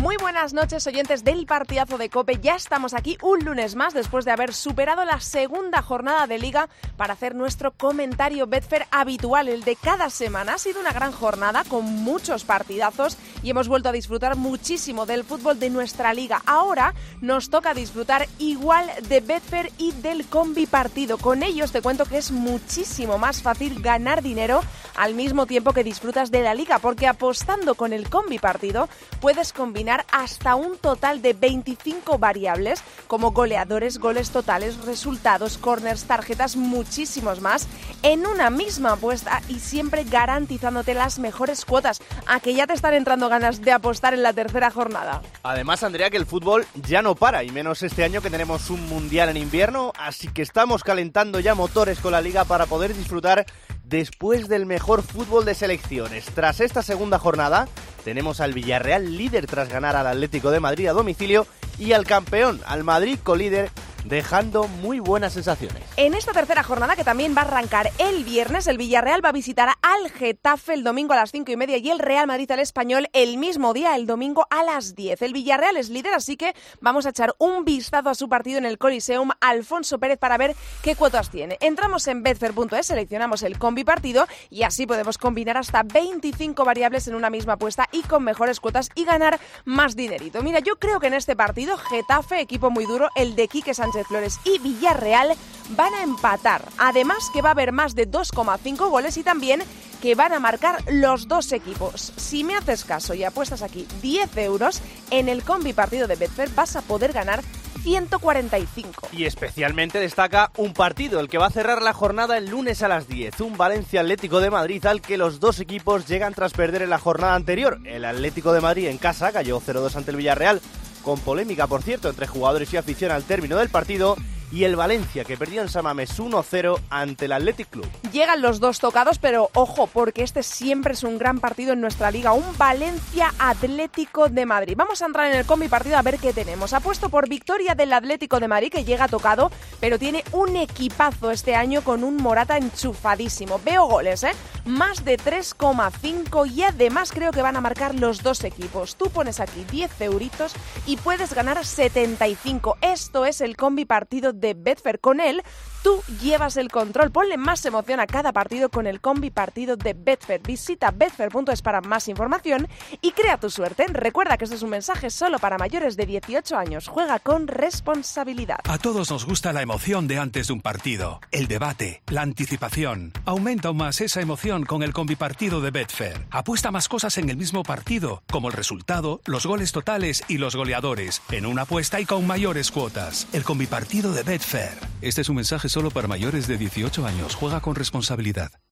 Muy buenas noches, oyentes del partidazo de COPE. Ya estamos aquí un lunes más después de haber superado la segunda jornada de Liga para hacer nuestro comentario Betfair habitual, el de cada semana. Ha sido una gran jornada con muchos partidazos y hemos vuelto a disfrutar muchísimo del fútbol de nuestra Liga. Ahora nos toca disfrutar igual de Betfair y del combi partido. Con ellos te cuento que es muchísimo más fácil ganar dinero al mismo tiempo que disfrutas de la Liga, porque apostando con el combi partido puedes combinar hasta un total de 25 variables como goleadores, goles totales, resultados, corners, tarjetas, muchísimos más en una misma apuesta y siempre garantizándote las mejores cuotas. ¿A que ya te están entrando ganas de apostar en la tercera jornada? Además, Andrea, que el fútbol ya no para, y menos este año que tenemos un mundial en invierno, así que estamos calentando ya motores con la Liga para poder disfrutar después del mejor fútbol de selecciones. Tras esta segunda jornada, tenemos al Villarreal líder tras ganar al Atlético de Madrid a domicilio y al campeón, al Madrid colíder, dejando muy buenas sensaciones. En esta tercera jornada, que también va a arrancar el viernes, el Villarreal va a visitar al Getafe el domingo a las 5:30 y el Real Madrid al Español el mismo día, el domingo a las 10. El Villarreal es líder, así que vamos a echar un vistazo a su partido en el Coliseum Alfonso Pérez para ver qué cuotas tiene. Entramos en betfair.es, seleccionamos el combi partido y así podemos combinar hasta 25 variables en una misma apuesta y con mejores cuotas y ganar más dinerito. Mira, yo creo que en este partido Getafe, equipo muy duro, el de Quique Sánchez Flores y Villarreal van a empatar. Además que va a haber más de 2,5 goles y también que van a marcar los dos equipos. Si me haces caso y apuestas aquí 10 euros, en el combi partido de Betfair vas a poder ganar 145. Y especialmente destaca un partido, el que va a cerrar la jornada el lunes a las 10. Un Valencia Atlético de Madrid al que los dos equipos llegan tras perder en la jornada anterior. El Atlético de Madrid en casa cayó 0-2 ante el Villarreal, con polémica, por cierto, entre jugadores y afición al término del partido, y el Valencia, que perdió en San Mamés 1-0 ante el Athletic Club. Llegan los dos tocados, pero ojo, porque este siempre es un gran partido en nuestra liga, un Valencia Atlético de Madrid. Vamos a entrar en el combi partido a ver qué tenemos. Apuesto por victoria del Atlético de Madrid, que llega tocado, pero tiene un equipazo este año con un Morata enchufadísimo. Veo goles, más de 3,5 y además creo que van a marcar los dos equipos. Tú pones aquí 10 euritos y puedes ganar 75. Esto es el combi partido de Betfair. Con él tú llevas el control. Ponle más emoción a cada partido con el combi partido de Betfair. Visita betfair.es para más información y crea tu suerte. Recuerda que este es un mensaje solo para mayores de 18 años. Juega con responsabilidad. A todos nos gusta la emoción de antes de un partido, el debate, la anticipación. Aumenta aún más esa emoción con el combi partido de Betfair. Apuesta más cosas en el mismo partido, como el resultado, los goles totales y los goleadores, en una apuesta y con mayores cuotas. El combi partido de Betfair. Este es un mensaje solo para mayores de 18 años. Juega con responsabilidad.